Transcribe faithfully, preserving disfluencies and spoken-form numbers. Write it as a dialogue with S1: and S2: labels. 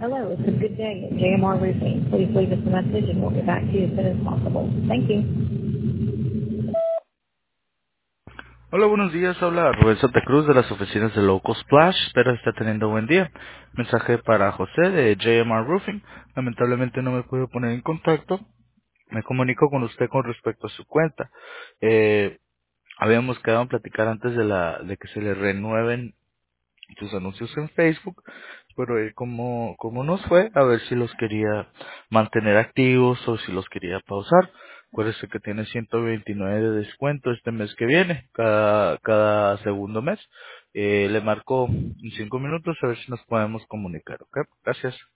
S1: Hello, it's a good day at J M R Roofing. Please leave us a message and we'll get back to you as soon as possible. Thank you.
S2: Hola, buenos días. Habla Rubén Santa Cruz de las oficinas de Local Splash. Espero esté teniendo buen día. Mensaje para José de J M R Roofing. Lamentablemente no me puedo poner en contacto. Me comunico con usted con respecto a su cuenta. Eh, habíamos quedado en platicar antes de la de que se le renueven sus anuncios en Facebook, pero eh, como, como nos fue, a ver si los quería mantener activos o si los quería pausar. Acuérdese que tiene ciento veintinueve de descuento este mes que viene, cada, cada segundo mes. Eh, le marco en cinco minutos a ver si nos podemos comunicar, ¿ok? Gracias.